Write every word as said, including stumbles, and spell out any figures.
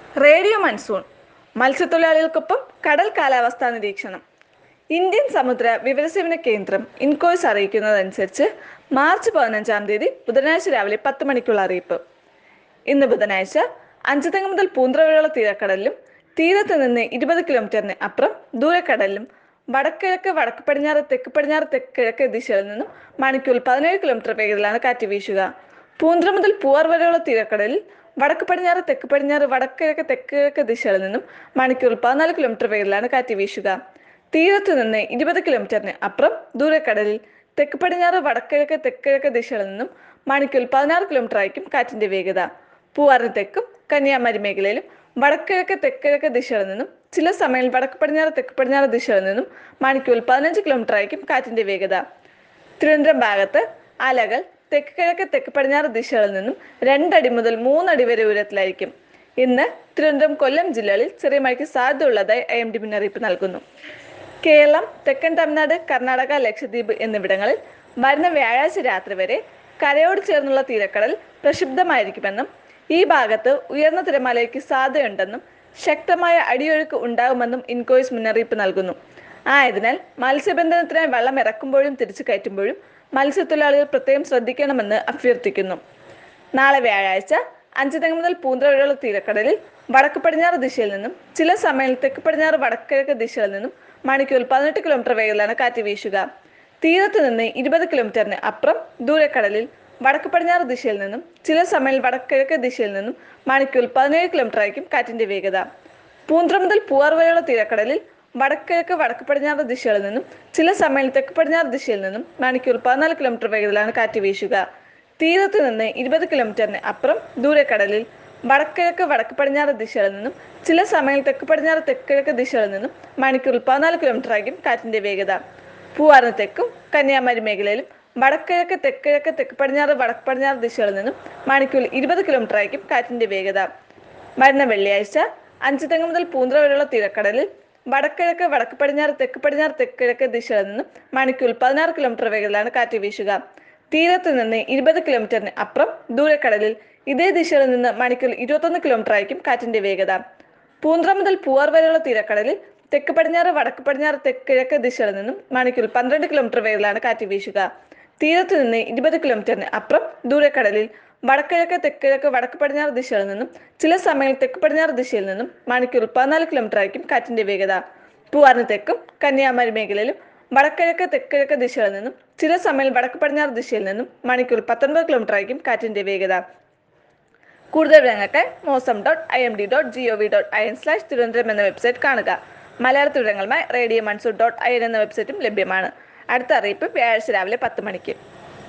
Radio monsoon മത്സ്യത്തൊഴിലാളികൾക്കൊപ്പം കടൽ കാലാവസ്ഥാ നിരീക്ഷണം. ഇന്ത്യൻ സമുദ്ര വിവരസേവന കേന്ദ്രം ഇൻകോയ്സ് അറിയിക്കുന്നതനുസരിച്ച് മാർച്ച് പതിനഞ്ചാം തീയതി ബുധനാഴ്ച രാവിലെ പത്ത് മണിക്കുള്ള അറിയിപ്പ്. ഇന്ന് ബുധനാഴ്ച അഞ്ചുതെങ്ങ് മുതൽ പൂന്തറ വരെയുള്ള തീരക്കടലിലും തീരത്ത് നിന്ന് ഇരുപത് കിലോമീറ്ററിന് അപ്പുറം ദൂരക്കടലിലും വടക്കിഴക്ക് വടക്ക് പടിഞ്ഞാറ് തെക്ക് പടിഞ്ഞാറ് തെക്ക് കിഴക്ക് ദിശയിൽ നിന്നും മണിക്കൂറിൽ പതിനേഴ് കിലോമീറ്റർ വേഗത്തിലാണ് കാറ്റ് വീശുക. പൂന്തറ മുതൽ പൂവാർ വരെയുള്ള തീരക്കടലിൽ വടക്ക് പടിഞ്ഞാറ് തെക്ക് പടിഞ്ഞാറ് വടക്കിഴക്ക് തെക്ക് കിഴക്ക് ദിശകളിൽ നിന്നും മണിക്കൂറിൽ പതിനാല് കിലോമീറ്റർ വേഗത്തിലാണ് കാറ്റ് വീശുക. തീരത്ത് നിന്ന് ഇരുപത് കിലോമീറ്ററിന് അപ്പുറം ദൂരക്കടലിൽ തെക്ക് പടിഞ്ഞാറ് വടക്കിഴക്ക് തെക്ക് കിഴക്ക് ദിശകളിൽ നിന്നും മണിക്കൂറിൽ പതിനാറ് കിലോമീറ്റർ ആയിരിക്കും കാറ്റിന്റെ വേഗത. പൂവാറിന് തെക്കും കന്യാകുമാരി മേഖലയിലും വടക്കിഴക്ക് തെക്ക് കിഴക്ക് ദിശകളിൽ നിന്നും ചില സമയങ്ങളിൽ വടക്ക് പടിഞ്ഞാറ് തെക്ക് പടിഞ്ഞാറ് ദിശകളിൽ നിന്നും മണിക്കൂറിൽ പതിനഞ്ച് കിലോമീറ്റർ ആയിരിക്കും കാറ്റിന്റെ വേഗത. തിരുവനന്തപുരം ഭാഗത്ത് അലകൾ തെക്ക് കിഴക്ക് തെക്ക് പടിഞ്ഞാറ് ദിശകളിൽ നിന്നും രണ്ടടി മുതൽ മൂന്നടി വരെ ഉയരത്തിലായിരിക്കും. ഇന്ന് തിരുവനന്തപുരം കൊല്ലം ജില്ലകളിൽ ചെറിയ മഴയ്ക്ക് സാധ്യതയുള്ളതായി ഐ എം ഡി മുന്നറിയിപ്പ് നൽകുന്നു. കേരളം, തെക്കൻ തമിഴ്നാട്, കർണാടക, ലക്ഷദ്വീപ് എന്നിവിടങ്ങളിൽ വരുന്ന വ്യാഴാഴ്ച രാത്രി വരെ കരയോട് ചേർന്നുള്ള തീരക്കടൽ പ്രക്ഷുബ്ധമായിരിക്കുമെന്നും ഈ ഭാഗത്ത് ഉയർന്ന തിരമാലയ്ക്ക് സാധ്യതയുണ്ടെന്നും ശക്തമായ അടിയൊഴുക്ക് ഉണ്ടാകുമെന്നും ഇൻകോയ്സ് മുന്നറിയിപ്പ് നൽകുന്നു. ആയതിനാൽ മത്സ്യബന്ധനത്തിനായി വെള്ളം ഇറക്കുമ്പോഴും തിരിച്ചു കയറ്റുമ്പോഴും മത്സ്യത്തൊഴിലാളികൾ പ്രത്യേകം ശ്രദ്ധിക്കണമെന്ന് അഭ്യർത്ഥിക്കുന്നു. നാളെ വ്യാഴാഴ്ച അഞ്ചുതെങ്ങ് മുതൽ പൂന്തറ വരെയുള്ള തീരക്കടലിൽ വടക്ക് പടിഞ്ഞാറ് ദിശയിൽ നിന്നും ചില സമയങ്ങളിൽ തെക്ക് പടിഞ്ഞാറ് വടക്കിഴക്ക് ദിശയിൽ നിന്നും മണിക്കൂറിൽ പതിനെട്ട് കിലോമീറ്റർ വേഗത്തിലാണ് കാറ്റ് വീശുക. തീരത്ത് നിന്ന് ഇരുപത് കിലോമീറ്ററിന് അപ്പുറം ദൂരക്കടലിൽ വടക്ക് പടിഞ്ഞാറ് ദിശയിൽ നിന്നും ചില സമയങ്ങളിൽ വടക്കിഴക്ക് ദിശയിൽ നിന്നും മണിക്കൂറിൽ പതിനേഴ് കിലോമീറ്റർ ആയിരിക്കും കാറ്റിന്റെ വേഗത. പൂന്തറ മുതൽ പൂവാർ വരെയുള്ള തീരക്കടലിൽ വടക്കിഴക്ക് വടക്ക് പടിഞ്ഞാറ് ദിശകളിൽ നിന്നും ചില സമയങ്ങളിൽ തെക്ക് പടിഞ്ഞാറ് ദിശയിൽ നിന്നും മണിക്കൂറിൽ പതിനാല് കിലോമീറ്റർ വേഗത്തിലാണ് കാറ്റ് വീശുക. തീരത്ത് നിന്ന് ഇരുപത് കിലോമീറ്ററിന് അപ്പുറം ദൂരക്കടലിൽ വടക്കിഴക്ക് വടക്ക് പടിഞ്ഞാറ് ദിശകളിൽ നിന്നും ചില സമയങ്ങളിൽ തെക്ക് പടിഞ്ഞാറ് തെക്ക് കിഴക്ക് ദിശകളിൽ നിന്നും മണിക്കൂറിൽ പതിനാല് കിലോമീറ്റർ ആയിരിക്കും കാറ്റിന്റെ വേഗത. പൂവാറിന് തെക്കും കന്യാകുമാരി മേഖലയിലും വടക്കിഴക്ക് തെക്ക് കിഴക്ക് തെക്ക് പടിഞ്ഞാറ് വടക്ക് പടിഞ്ഞാറ് ദിശകളിൽ നിന്നും മണിക്കൂറിൽ ഇരുപത് കിലോമീറ്റർ ആയിരിക്കും കാറ്റിന്റെ വേഗത. വരുന്ന വെള്ളിയാഴ്ച അഞ്ചുതെങ്ങ് മുതൽ പൂന്തറ വരെയുള്ള തീരക്കടലിൽ വടക്കിഴക്ക് വടക്ക് പടിഞ്ഞാറ് തെക്ക് പടിഞ്ഞാറ് തെക്ക് കിഴക്ക് ദിശകളിൽ നിന്നും മണിക്കൂറിൽ പതിനാറ് കിലോമീറ്റർ വേഗത്തിലാണ് കാറ്റ് വീശുക. തീരത്ത് നിന്ന് ഇരുപത് കിലോമീറ്ററിന് അപ്പുറം ദൂരക്കടലിൽ ഇതേ ദിശയിൽ നിന്ന് മണിക്കൂറിൽ ഇരുപത്തൊന്ന് കിലോമീറ്റർ ആയിരിക്കും കാറ്റിന്റെ വേഗത. പൂന്തറ മുതൽ പൂവാർ വരെയുള്ള തീരക്കടലിൽ തെക്ക് പടിഞ്ഞാറ് വടക്ക് പടിഞ്ഞാറ് തെക്ക് കിഴക്ക് ദിശയിൽ നിന്നും മണിക്കൂറിൽ പന്ത്രണ്ട് കിലോമീറ്റർ വേഗത്തിലാണ് കാറ്റ് വീശുക. തീരത്ത് നിന്ന് ഇരുപത് കിലോമീറ്ററിന് അപ്പുറം ദൂരക്കടലിൽ വടക്കിഴക്ക് തെക്ക് കിഴക്ക് വടക്ക് പടിഞ്ഞാറ് ദിശയിൽ നിന്നും ചില സമയങ്ങളിൽ തെക്ക് പടിഞ്ഞാറ് ദിശയിൽ നിന്നും മണിക്കൂറിൽ പതിനാല് കിലോമീറ്റർ ആയിരിക്കും കാറ്റിന്റെ വേഗത. പൂവാറിന് തെക്കും കന്യാകുമാരി മേഖലയിലും വടക്കിഴക്ക് തെക്ക് കിഴക്ക് ദിശയിൽ നിന്നും ചില സമയങ്ങളിൽ വടക്ക് പടിഞ്ഞാറ് ദിശയിൽ നിന്നും മണിക്കൂറിൽ പത്തൊൻപത് കിലോമീറ്റർ ആയിരിക്കും കാറ്റിന്റെ വേഗത. കൂടുതൽ വിവരങ്ങൾക്ക് mausam dot I M D dot G O V dot I N slash Thiruvananthapuram എന്ന വെബ്സൈറ്റ് കാണുക. മലയാളത്തിൽ വിവരങ്ങളുമായി radio monsoon dot I N എന്ന വെബ്സൈറ്റും ലഭ്യമാണ്. അടുത്ത അറിയിപ്പ് വ്യാഴാഴ്ച രാവിലെ പത്ത് മണിക്ക്.